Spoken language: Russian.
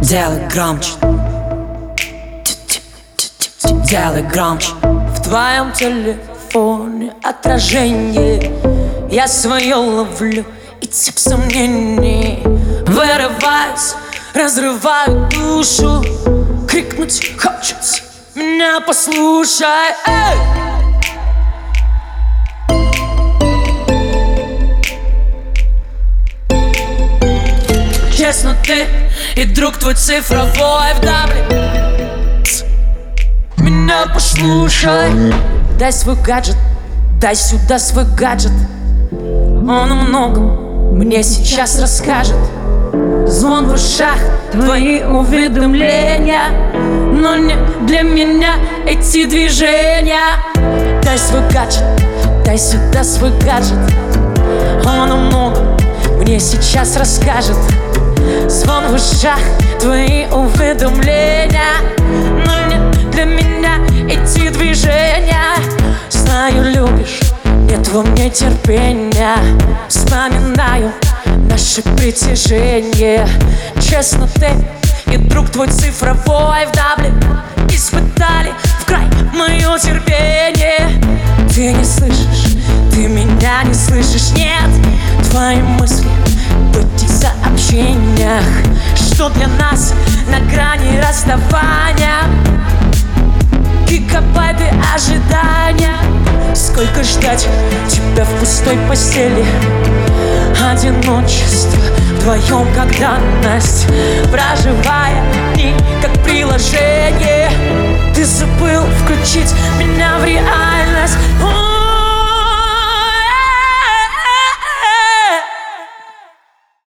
Делай громче, делай громче. В твоем телефоне отражение, я свое ловлю и тип сомнений. Вырываюсь, разрываю душу, крикнуть хочется, меня послушай. Эй! Честно, ты и друг твой цифровой вдавливает. Меня послушай. Дай свой гаджет, дай сюда свой гаджет. Он о многом мне сейчас расскажет. Звон в ушах, твои уведомления, но не для меня эти движения. Дай свой гаджет, дай сюда свой гаджет. Он о многом мне сейчас расскажет. Звон в ушах, твои уведомления, но не для меня эти движения. Знаю, любишь, нет во мне терпения. Вспоминаю наше притяжение. Честно, ты и друг твой цифровой вдавливали, испытали в край мое терпение. Ты не слышишь, ты меня не слышишь, нет. Твои мысли в этих сообщениях, что для нас на грани расставания. Гигабайты ожидания. Сколько ждать тебя в пустой постели? Одиночество вдвоем как данность, проживая дни как приложение. Ты забыл включить меня в реальность.